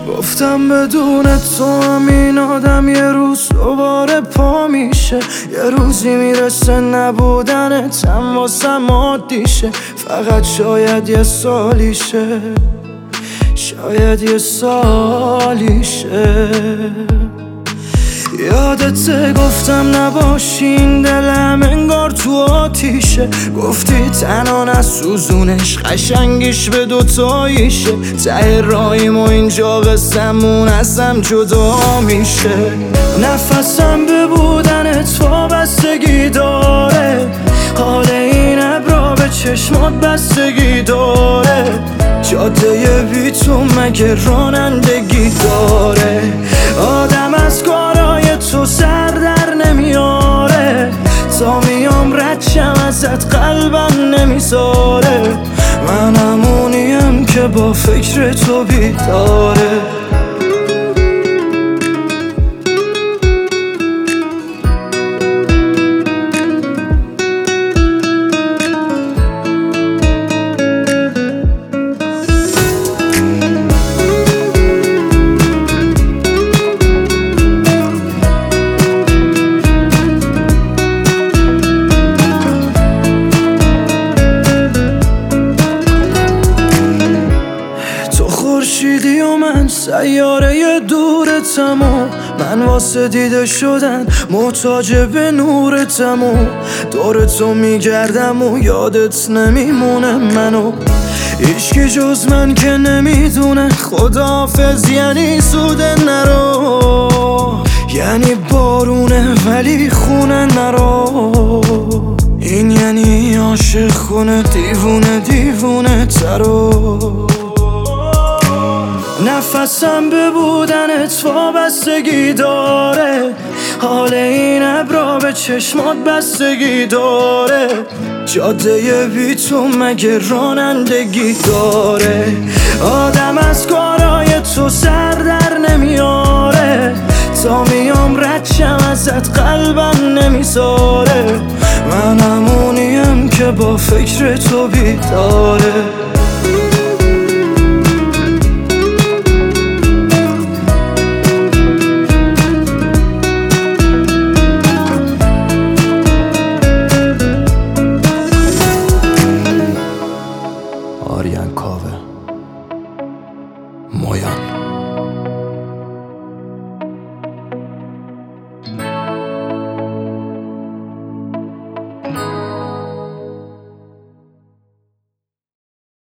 گفتم بدون تو همین آدم یه روز دوباره پا میشه، یه روزی میرسه نبودنتم واسم عادیشه. فقط شاید یه سالیشه، شاید یه سالیشه. یادته گفتم نباشین دلم انگار تو آتیشه، گفتی تنها نسوزونش قشنگیش به دوتاییشه. ته رایم و اینجا قسمون ازم جدا میشه. نفسم به بودنت وابستگی داره، حال این ابرا به چشمات بستگی داره. جاده بی تو مگه رانندگی داره؟ آدم از کارای تو سر در نمیاره، تا میام ردشم ازت قلبم نمیذاره. من همونیم که با فکر تو بیداره. خورشیدی و من سیاره دورتم و من واسه دیده شدن محتاج به نورتم و دور تو میگردم و یادت نمیمونه منو. هیچکی جز من که نمیدونه خداحافظ یعنی زوده نرو، یعنی بارونه ولی خونه نرو. این یعنی عاشق خونه دیوونه دیوونه ترو. نفسم به بودنت وابستگی داره، حال این ابرا به چشمات بستگی داره. جاده بی تو مگه رانندگی داره؟ آدم از کارای تو سر در نمیاره، تا میام ردشم ازت قلبم نمیذاره. من همونیم که با فکر تو بیداره. آریان کاوه مویان.